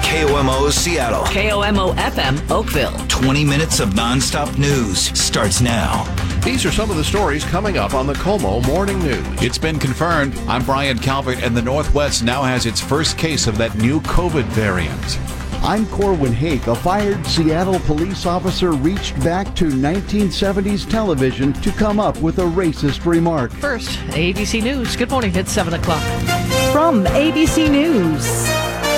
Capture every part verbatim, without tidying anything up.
K O M O Seattle. K O M O F M Oakville. twenty minutes of nonstop news starts now. These are some of the stories coming up on the KOMO Morning News. It's been confirmed. I'm Brian Calvert, and the Northwest now has its first case of that new COVID variant. I'm Corwin Hake. A fired Seattle police officer reached back to nineteen seventies television to come up with a racist remark. First, A B C News. Good morning. It's seven o'clock. From A B C News,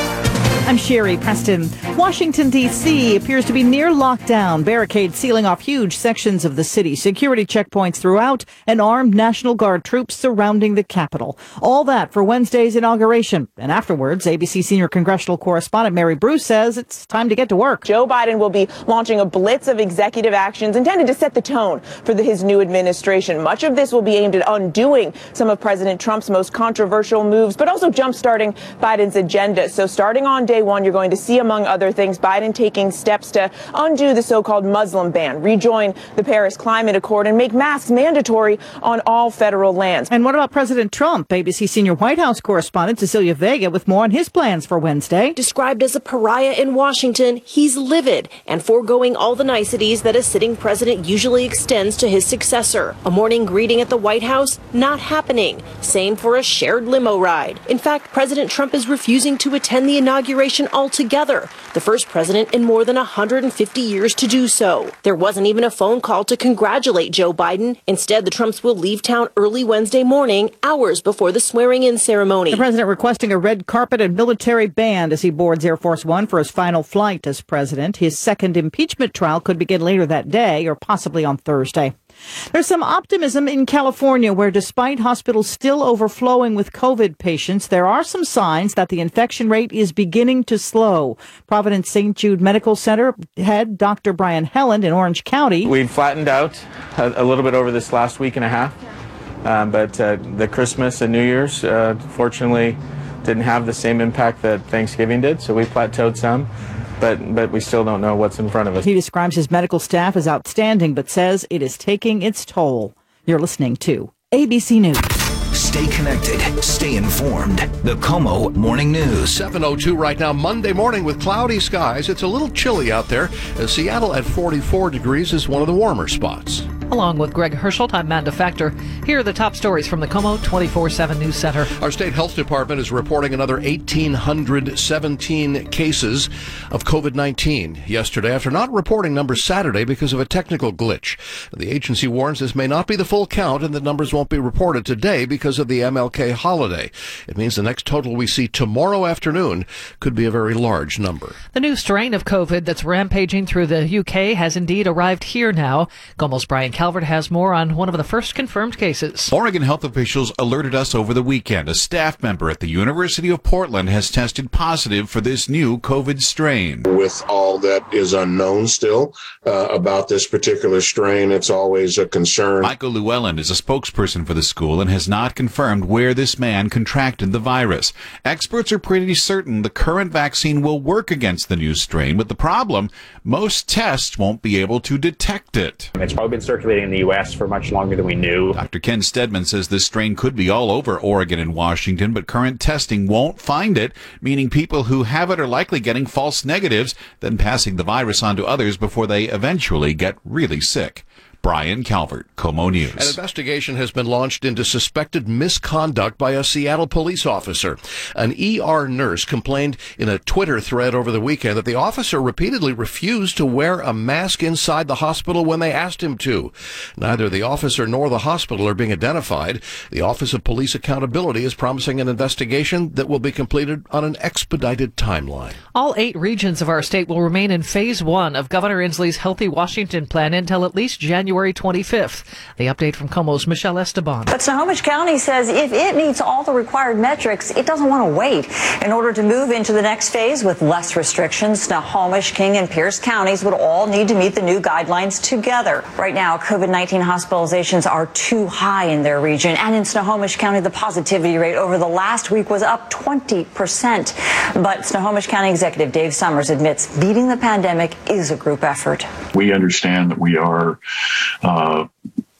I'm Sherry Preston. Washington, D C appears to be near lockdown. Barricades sealing off huge sections of the city. Security checkpoints throughout and armed National Guard troops surrounding the Capitol. All that for Wednesday's inauguration. And afterwards, A B C senior congressional correspondent Mary Bruce says it's time to get to work. Joe Biden will be launching a blitz of executive actions intended to set the tone for the, his new administration. Much of this will be aimed at undoing some of President Trump's most controversial moves, but also jumpstarting Biden's agenda. So starting on day one, you're going to see, among other things, Biden taking steps to undo the so-called Muslim ban, rejoin the Paris Climate Accord, and make masks mandatory on all federal lands. And what about President Trump? A B C senior White House correspondent Cecilia Vega with more on his plans for Wednesday. Described as a pariah in Washington, he's livid and foregoing all the niceties that a sitting president usually extends to his successor. A morning greeting at the White House, not happening. Same for a shared limo ride. In fact, President Trump is refusing to attend the inauguration altogether, the first president in more than one hundred fifty years to do so. There wasn't even a phone call to congratulate Joe Biden. Instead, the Trumps will leave town early Wednesday morning, hours before the swearing-in ceremony. The president requesting a red carpet and military band as he boards Air Force One for his final flight as president. His second impeachment trial could begin later that day or possibly on Thursday. There's some optimism in California where, despite hospitals still overflowing with COVID patients, there are some signs that the infection rate is beginning to slow. Providence Saint Jude Medical Center head Doctor Brian Helland in Orange County. We'd flattened out a, a little bit over this last week and a half, um, but uh, the Christmas and New Year's, uh, fortunately, didn't have the same impact that Thanksgiving did, so we plateaued some. But but we still don't know what's in front of us. He describes his medical staff as outstanding, but says it is taking its toll. You're listening to A B C News. Stay connected. Stay informed. The KOMO Morning News. seven oh two right now, Monday morning with cloudy skies. It's a little chilly out there. Uh, Seattle at forty-four degrees is one of the warmer spots. Along with Greg Herschelt, I'm Amanda Factor. Here are the top stories from the KOMO twenty-four seven News Center. Our state health department is reporting another one thousand eight hundred seventeen cases of COVID nineteen yesterday after not reporting numbers Saturday because of a technical glitch. The agency warns this may not be the full count and the numbers won't be reported today because of the M L K holiday. It means the next total we see tomorrow afternoon could be a very large number. The new strain of COVID that's rampaging through the U K has indeed arrived here now. KOMO's Brian Calvert has more on one of the first confirmed cases. Oregon health officials alerted us over the weekend. A staff member at the University of Portland has tested positive for this new COVID strain. With all that is unknown still uh, about this particular strain, it's always a concern. Michael Llewellyn is a spokesperson for the school and has not confirmed where this man contracted the virus. Experts are pretty certain the current vaccine will work against the new strain, but the problem, most tests won't be able to detect it. It's probably been circulating in the U S for much longer than we knew. Doctor Ken Stedman says this strain could be all over Oregon and Washington, but current testing won't find it, meaning people who have it are likely getting false negatives, then passing the virus on to others before they eventually get really sick. Brian Calvert, KOMO News. An investigation has been launched into suspected misconduct by a Seattle police officer. An E R nurse complained in a Twitter thread over the weekend that the officer repeatedly refused to wear a mask inside the hospital when they asked him to. Neither the officer nor the hospital are being identified. The Office of Police Accountability is promising an investigation that will be completed on an expedited timeline. All eight regions of our state will remain in phase one of Governor Inslee's Healthy Washington plan until at least January twenty-fifth. The update from KOMO's Michelle Esteban. But Snohomish County says if it meets all the required metrics, it doesn't want to wait. In order to move into the next phase with less restrictions, Snohomish, King, and Pierce counties would all need to meet the new guidelines together. Right now, COVID nineteen hospitalizations are too high in their region. And in Snohomish County, the positivity rate over the last week was up twenty percent. But Snohomish County Executive Dave Summers admits beating the pandemic is a group effort. We understand that we are Uh,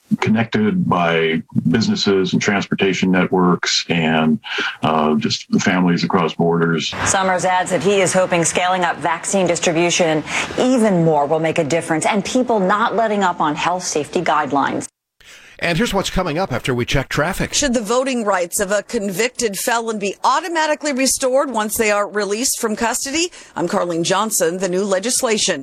connected by businesses and transportation networks and uh, just families across borders. Summers adds that he is hoping scaling up vaccine distribution even more will make a difference, and people not letting up on health safety guidelines. And here's what's coming up after we check traffic. Should the voting rights of a convicted felon be automatically restored once they are released from custody? I'm Carlene Johnson, the new legislation.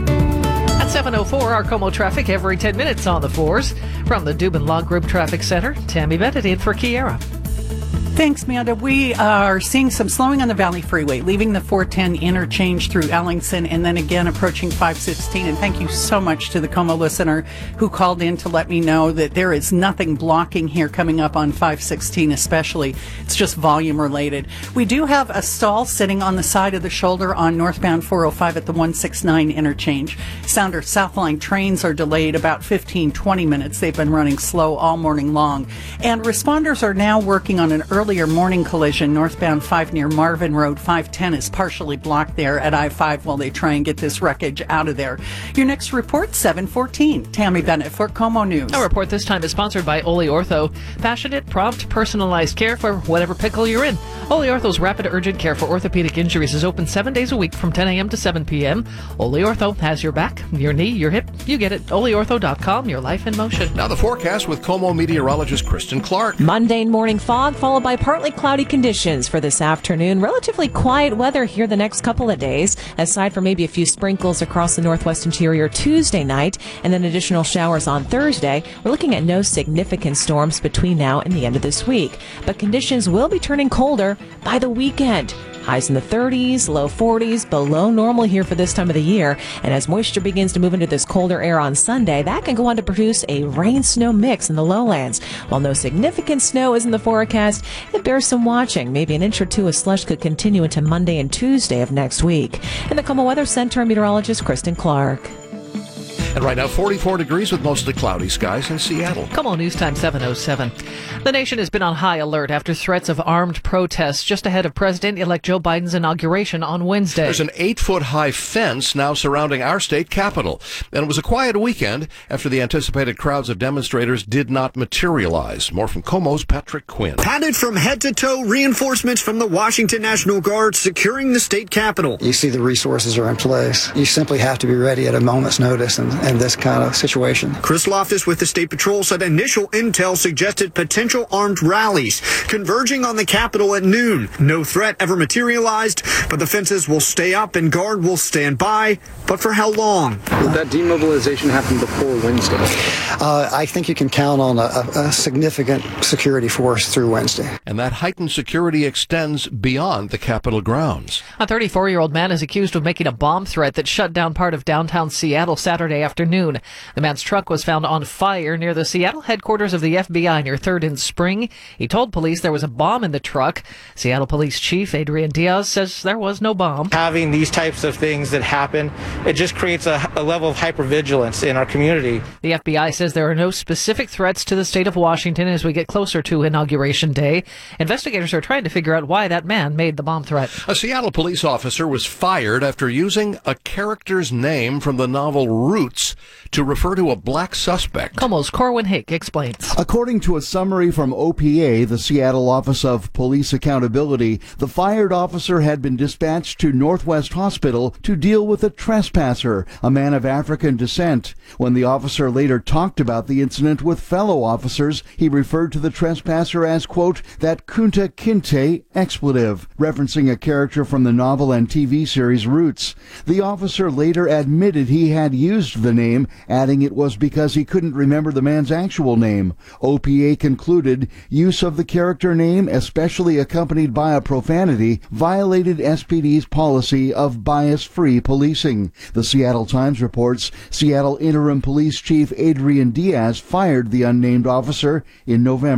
At seven oh four, our Como traffic every ten minutes on the fours. From the Dubin Law Group Traffic Center, Tammy Bennett in for Kiera. Thanks, Amanda. We are seeing some slowing on the Valley Freeway, leaving the four ten interchange through Ellingson and then again approaching five sixteen. And thank you so much to the Como listener who called in to let me know that there is nothing blocking here coming up on five sixteen especially. It's just volume related. We do have a stall sitting on the side of the shoulder on northbound four oh five at the one sixty-nine interchange. Sounder Southline trains are delayed about fifteen, twenty minutes. They've been running slow all morning long. And responders are now working on an early Earlier morning collision northbound five near Marvin Road. five ten is partially blocked there at I five while they try and get this wreckage out of there. Your next report, seven fourteen. Tammy Bennett for Como News. Our report this time is sponsored by Ole Ortho. Passionate, prompt, personalized care for whatever pickle you're in. Ole Ortho's rapid urgent care for orthopedic injuries is open seven days a week from ten a.m. to seven p.m. Ole Ortho has your back, your knee, your hip. You get it. ole ortho dot com, your life in motion. Now the forecast with Como meteorologist Kristen Clark. Mundane morning fog followed by partly cloudy conditions for this afternoon. Relatively quiet weather here the next couple of days, aside from maybe a few sprinkles across the northwest interior Tuesday night, and then additional showers on Thursday. We're looking at no significant storms between now and the end of this week. But conditions will be turning colder by the weekend. Highs in the thirties, low forties, below normal here for this time of the year. And as moisture begins to move into this colder air on Sunday, that can go on to produce a rain-snow mix in the lowlands. While no significant snow is in the forecast, it bears some watching. Maybe an inch or two of slush could continue into Monday and Tuesday of next week. In the Como Weather Center, meteorologist Kristen Clark. And right now, forty-four degrees with mostly cloudy skies in Seattle. Como News Time seven oh seven. The nation has been on high alert after threats of armed protests just ahead of President-elect Joe Biden's inauguration on Wednesday. There's an eight-foot-high fence now surrounding our state capitol. And it was a quiet weekend after the anticipated crowds of demonstrators did not materialize. More from Como's Patrick Quinn. Padded from head to toe, reinforcements from the Washington National Guard securing the state capitol. You see the resources are in place. You simply have to be ready at a moment's notice and in this kind of situation. Chris Loftus with the State Patrol said initial intel suggested potential armed rallies converging on the Capitol at noon. No threat ever materialized, but the fences will stay up and guard will stand by. But for how long? Will that demobilization happen before Wednesday? Uh, I think you can count on a, a significant security force through Wednesday. And that heightened security extends beyond the Capitol grounds. A thirty-four-year-old man is accused of making a bomb threat that shut down part of downtown Seattle Saturday afternoon. The man's truck was found on fire near the Seattle headquarters of the F B I near third and Spring. He told police there was a bomb in the truck. Seattle Police Chief Adrian Diaz says there was no bomb. Having these types of things that happen, it just creates a, a level of hypervigilance in our community. The F B I says there are no specific threats to the state of Washington as we get closer to Inauguration Day. Investigators are trying to figure out why that man made the bomb threat. A Seattle police officer was fired after using a character's name from the novel Roots to refer to a black suspect. Como's Corwin Hake explains. According to a summary from O P A, the Seattle Office of Police Accountability, the fired officer had been dispatched to Northwest Hospital to deal with a trespasser, a man of African descent. When the officer later talked about the incident with fellow officers, he referred to the trespasser as, quote, that Kunta Kinte expletive, referencing a character from the novel and T V series Roots. The officer later admitted he had used the name, adding it was because he couldn't remember the man's actual name. O P A concluded use of the character name, especially accompanied by a profanity, violated S P D's policy of bias-free policing. The Seattle Times reports Seattle Interim Police Chief Adrian Diaz fired the unnamed officer in November.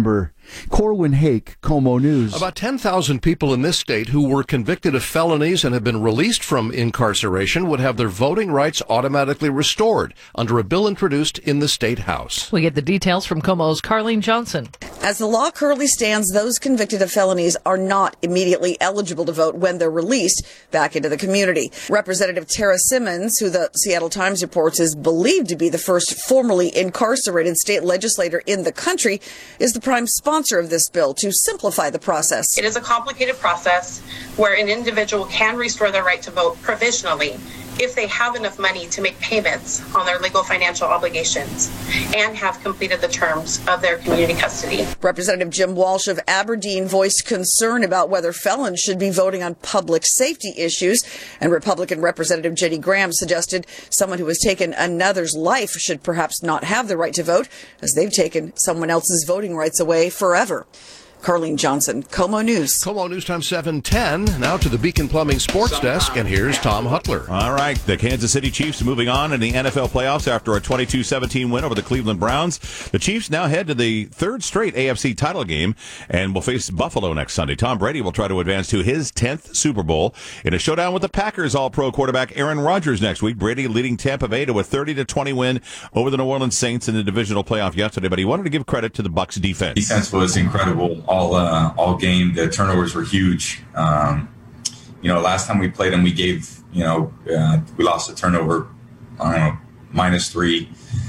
Corwin Hake, Como News. About ten thousand people in this state who were convicted of felonies and have been released from incarceration would have their voting rights automatically restored under a bill introduced in the State House. We get the details from Como's Carlene Johnson. As the law currently stands, those convicted of felonies are not immediately eligible to vote when they're released back into the community. Representative Tara Simmons, who the Seattle Times reports is believed to be the first formerly incarcerated state legislator in the country, is the prime sponsor of this bill to simplify the process. It is a complicated process where an individual can restore their right to vote provisionally if they have enough money to make payments on their legal financial obligations and have completed the terms of their community custody. Representative Jim Walsh of Aberdeen voiced concern about whether felons should be voting on public safety issues, and Republican Representative Jenny Graham suggested someone who has taken another's life should perhaps not have the right to vote, as they've taken someone else's voting rights away forever. Carlene Johnson, Como News. Como News Time seven ten. Now to the Beacon Plumbing Sports Desk, and here's Tom Hutler. All right, the Kansas City Chiefs moving on in the N F L playoffs after a twenty-two seventeen win over the Cleveland Browns. The Chiefs now head to the third straight A F C title game and will face Buffalo next Sunday. Tom Brady will try to advance to his tenth Super Bowl in a showdown with the Packers All-Pro quarterback Aaron Rodgers next week. Brady leading Tampa Bay to a thirty to twenty win over the New Orleans Saints in the divisional playoff yesterday, but he wanted to give credit to the Bucs defense. Defense was incredible. All uh, all game, the turnovers were huge. Um, you know, last time we played them, we gave, you know, uh, we lost a turnover, I don't know, minus three.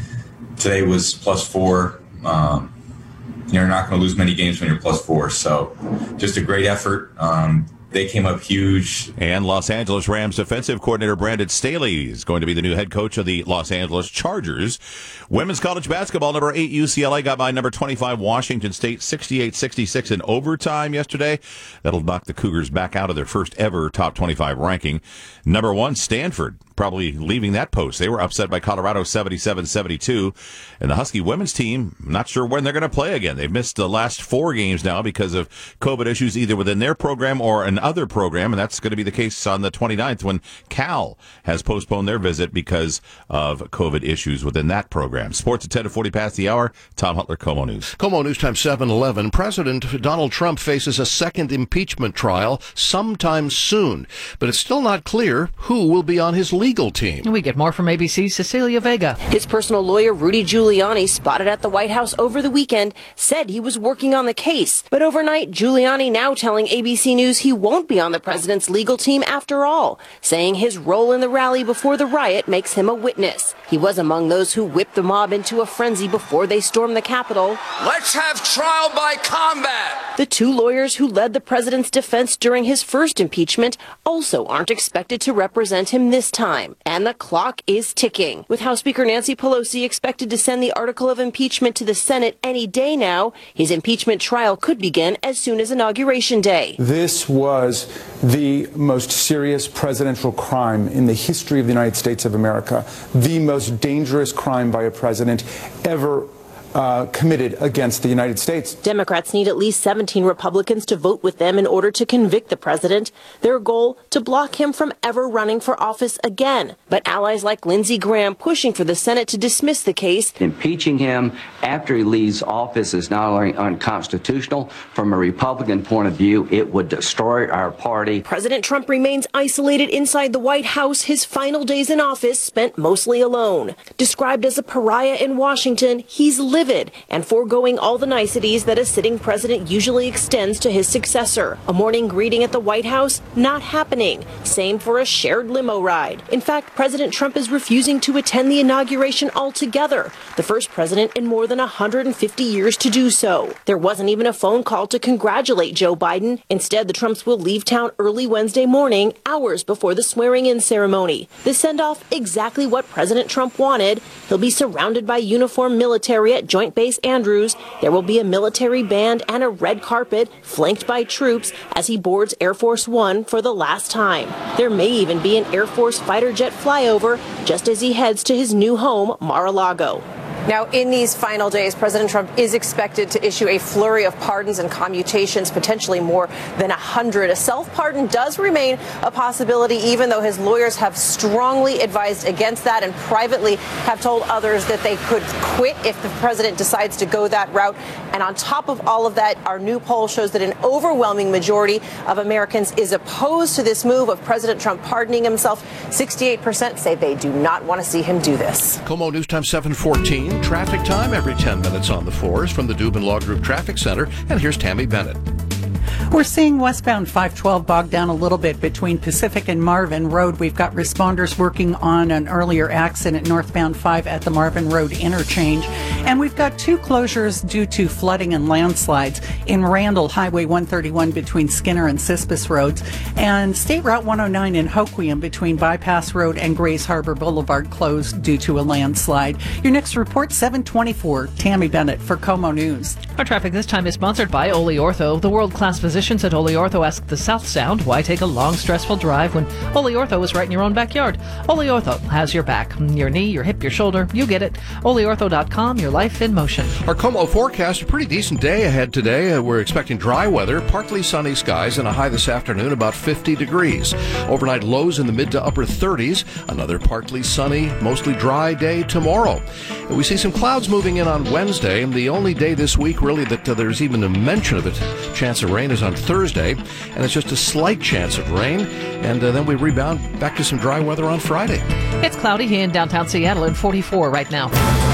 Today was plus four. Um, you're not going to lose many games when you're plus four. So just a great effort. Um, They came up huge. And Los Angeles Rams defensive coordinator Brandon Staley is going to be the new head coach of the Los Angeles Chargers. Women's college basketball, number eight U C L A got by number twenty-five Washington State, sixty-eight sixty-six in overtime yesterday. That'll knock the Cougars back out of their first ever top twenty-five ranking. Number one, Stanford, probably leaving that post. They were upset by Colorado seventy-seven seventy-two. And the Husky women's team, not sure when they're going to play again. They've missed the last four games now because of COVID issues either within their program or an other program, and that's going to be the case on the twenty-ninth when Cal has postponed their visit because of COVID issues within that program. Sports at ten to forty past the hour. Tom Hutler, Como News. Como News Time seven eleven. President Donald Trump faces a second impeachment trial sometime soon, but it's still not clear who will be on his legal team. We get more from A B C's Cecilia Vega. His personal lawyer, Rudy Giuliani, spotted at the White House over the weekend, said he was working on the case. But overnight, Giuliani now telling A B C News he won't be on the president's legal team after all, saying his role in the rally before the riot makes him a witness. He was among those who whipped the mob into a frenzy before they stormed the Capitol. Let's have trial by combat. The two lawyers who led the president's defense during his first impeachment also aren't expected to represent him this time. And the clock is ticking. With House Speaker Nancy Pelosi expected to send the article of impeachment to the Senate any day now, his impeachment trial could begin as soon as Inauguration Day. This was the most serious presidential crime in the history of the United States of America, the most dangerous crime by a president ever Uh, committed against the United States. Democrats need at least seventeen Republicans to vote with them in order to convict the president. Their goal, to block him from ever running for office again. But allies like Lindsey Graham pushing for the Senate to dismiss the case. Impeaching him after he leaves office is not only unconstitutional, from a Republican point of view, it would destroy our party. President Trump remains isolated inside the White House, his final days in office spent mostly alone. Described as a pariah in Washington, he's living livid and foregoing all the niceties that a sitting president usually extends to his successor. A morning greeting at the White House, not happening. Same for a shared limo ride. In fact, President Trump is refusing to attend the inauguration altogether, the first president in more than one hundred fifty years to do so. There wasn't even a phone call to congratulate Joe Biden. Instead, the Trumps will leave town early Wednesday morning, hours before the swearing-in ceremony. The send-off exactly what President Trump wanted. He'll be surrounded by uniformed military at Joint Base Andrews. There will be a military band and a red carpet flanked by troops as he boards Air Force One for the last time. There may even be an Air Force fighter jet flyover just as he heads to his new home, Mar-a-Lago. Now, in these final days, President Trump is expected to issue a flurry of pardons and commutations, potentially more than one hundred. A self-pardon does remain a possibility, even though his lawyers have strongly advised against that and privately have told others that they could quit if the president decides to go that route. And on top of all of that, our new poll shows that an overwhelming majority of Americans is opposed to this move of President Trump pardoning himself. sixty-eight percent say they do not want to see him do this. KOMO News Time seven fourteen. Traffic time every ten minutes on the fours from the Dubin Law Group Traffic Center. And here's Tammy Bennett. We're seeing westbound five twelve bogged down a little bit between Pacific and Marvin Road. We've got responders working on an earlier accident northbound five at the Marvin Road interchange. And we've got two closures due to flooding and landslides in Randall, Highway one thirty-one between Skinner and Cispus Roads, and State Route one oh nine in Hoquiam between Bypass Road and Grays Harbor Boulevard closed due to a landslide. Your next report, seven twenty-four. Tammy Bennett for KOMO News. Our traffic this time is sponsored by Ole Ortho. The world-class physicians at Ole Ortho ask the South Sound, why take a long, stressful drive when Ole Ortho is right in your own backyard? Ole Ortho has your back, your knee, your hip, your shoulder. You get it. ole ortho dot com, your life in motion. Our KOMO forecast, a pretty decent day ahead today. Uh, we're expecting dry weather, partly sunny skies, and a high this afternoon about fifty degrees. Overnight lows in the mid to upper thirties. Another partly sunny, mostly dry day tomorrow. And we see some clouds moving in on Wednesday, and the only day this week really that uh, there's even a mention of it, chance of rain, is on Thursday, and it's just a slight chance of rain, and uh, then we rebound back to some dry weather on Friday. It's cloudy here in downtown Seattle at forty-four right now.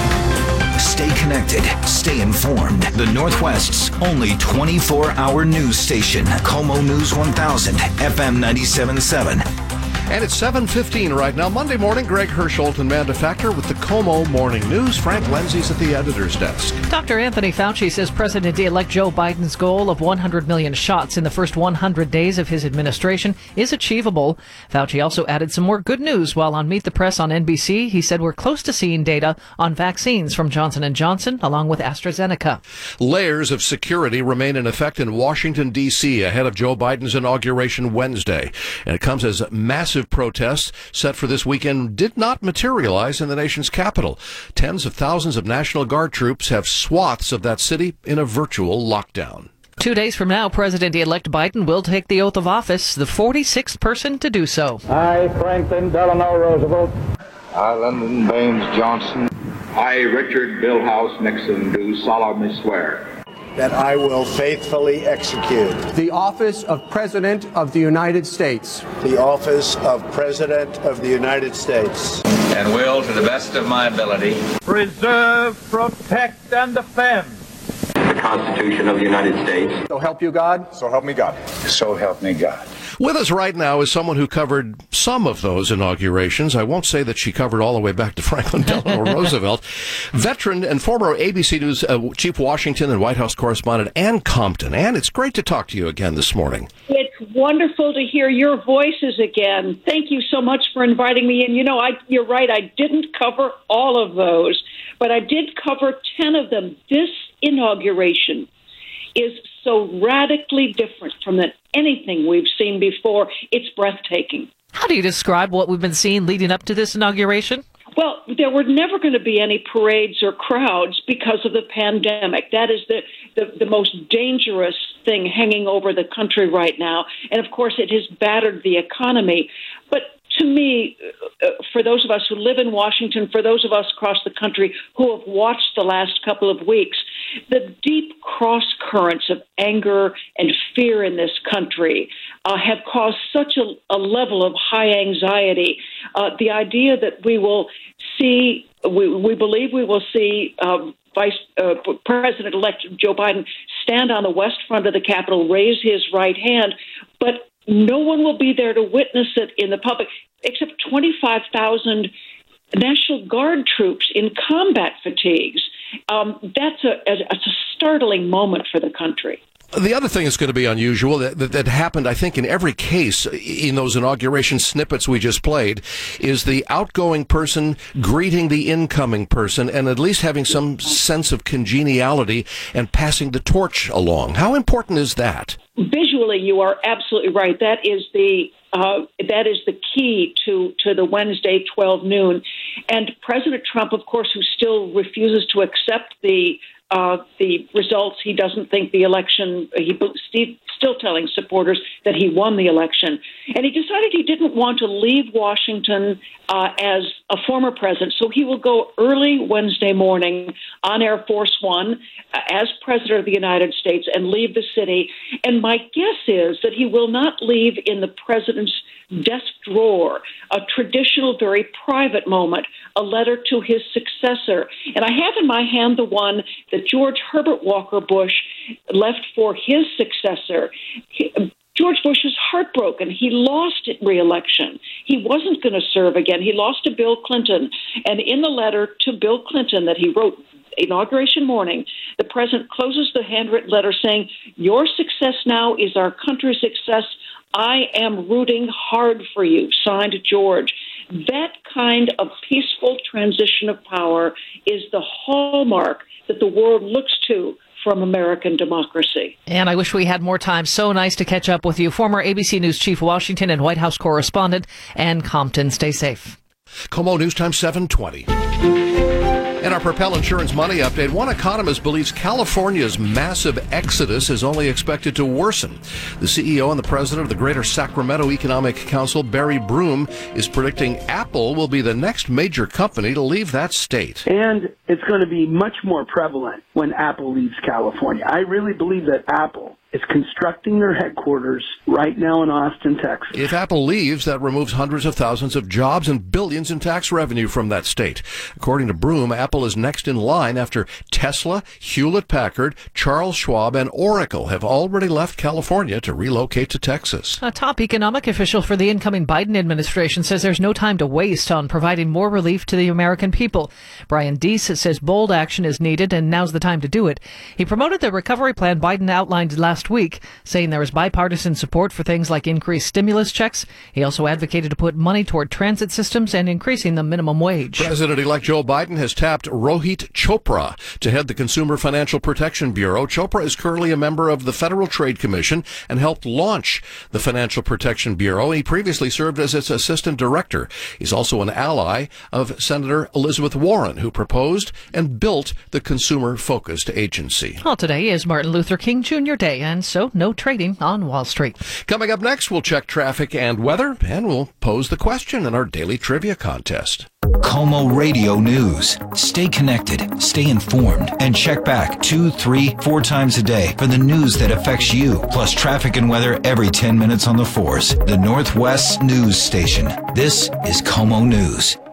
Stay connected. Stay informed. The Northwest's only twenty-four hour news station. KOMO News one thousand, F M ninety-seven point seven. And it's seven fifteen right now. Monday morning, Greg Hersholt and Amanda Factor with the KOMO Morning News. Frank Lenzi's at the editor's desk. Doctor Anthony Fauci says President-elect Joe Biden's goal of one hundred million shots in the first one hundred days of his administration is achievable. Fauci also added some more good news while on Meet the Press on N B C. He said we're close to seeing data on vaccines from Johnson and Johnson along with AstraZeneca. Layers of security remain in effect in Washington, D C ahead of Joe Biden's inauguration Wednesday. And it comes as massive protests set for this weekend did not materialize in the nation's capital. Tens of thousands of National Guard troops have swaths of that city in a virtual lockdown. Two days from now, President-elect Biden will take the oath of office, the forty-sixth person to do so. I, Franklin Delano Roosevelt. I, Lyndon Baines Johnson. I, Richard Milhouse Nixon, do solemnly swear that I will faithfully execute the office of President of the United States. The office of President of the United States. And will, to the best of my ability, preserve, protect, and defend the Constitution of the United States. So help you God. So help me God. So help me God. With us right now is someone who covered some of those inaugurations. I won't say that she covered all the way back to Franklin Delano Roosevelt. Veteran and former A B C News uh, Chief Washington and White House correspondent Ann Compton. Ann, it's great to talk to you again this morning. It's wonderful to hear your voices again. Thank you so much for inviting me in. You know, I, you're right, I didn't cover all of those, but I did cover ten of them. This inauguration is so radically different from the, anything we've seen before. It's breathtaking. How do you describe what we've been seeing leading up to this inauguration? Well, there were never going to be any parades or crowds because of the pandemic. That is the, the, the most dangerous thing hanging over the country right now. And, of course, it has battered the economy. But to me, uh, for those of us who live in Washington, for those of us across the country who have watched the last couple of weeks, the deep cross currents of anger and fear in this country uh, have caused such a, a level of high anxiety. Uh, the idea that we will see, we, we believe we will see uh, Vice uh, President-elect Joe Biden stand on the west front of the Capitol, raise his right hand, but no one will be there to witness it in the public, except twenty-five thousand National Guard troops in combat fatigues. Um, that's a, a, a startling moment for the country. The other thing that's going to be unusual that, that, that happened, I think, in every case in those inauguration snippets we just played is the outgoing person greeting the incoming person and at least having some sense of congeniality and passing the torch along. How important is that? Visually, you are absolutely right. That is the uh, that that is the key to, to the Wednesday twelve noon. And President Trump, of course, who still refuses to accept the uh, the results, he doesn't think the election, he still telling supporters that he won the election. And he decided he didn't want to leave Washington uh, as a former president, so he will go early Wednesday morning on Air Force One uh, as president of the United States and leave the city. And my guess is that he will not leave in the president's desk drawer, a traditional, very private moment, a letter to his successor. And I have in my hand the one that George Herbert Walker Bush left for his successor. He, George Bush is heartbroken. He lost re-election. He wasn't going to serve again. He lost to Bill Clinton. And in the letter to Bill Clinton that he wrote inauguration morning, the president closes the handwritten letter saying, "Your success now is our country's success. I am rooting hard for you," signed George. That kind of peaceful transition of power is the hallmark that the world looks to from American democracy. And I wish we had more time. So nice to catch up with you. Former A B C News Chief Washington and White House correspondent Ann Compton. Stay safe. Como News Time seven twenty. In our Propel Insurance Money Update, one economist believes California's massive exodus is only expected to worsen. The C E O and the president of the Greater Sacramento Economic Council, Barry Broom, is predicting Apple will be the next major company to leave that state. And it's going to be much more prevalent when Apple leaves California. I really believe that Apple is constructing their headquarters right now in Austin, Texas. If Apple leaves, that removes hundreds of thousands of jobs and billions in tax revenue from that state. According to Broom, Apple is next in line after Tesla, Hewlett-Packard, Charles Schwab, and Oracle have already left California to relocate to Texas. A top economic official for the incoming Biden administration says there's no time to waste on providing more relief to the American people. Brian Deese says bold action is needed and now's the time to do it. He promoted the recovery plan Biden outlined last week, saying there is bipartisan support for things like increased stimulus checks. He also advocated to put money toward transit systems and increasing the minimum wage. President-elect Joe Biden has tapped Rohit Chopra to head the Consumer Financial Protection Bureau. Chopra is currently a member of the Federal Trade Commission and helped launch the Financial Protection Bureau. He previously served as its assistant director. He's also an ally of Senator Elizabeth Warren, who proposed and built the consumer-focused agency. Well, today is Martin Luther King Junior Day, and so no trading on Wall Street. Coming up next, we'll check traffic and weather, and we'll pose the question in our daily trivia contest. Como Radio News. Stay connected, stay informed, and check back two, three, four times a day for the news that affects you, plus traffic and weather every ten minutes on the fours. The Northwest News Station. This is Como News.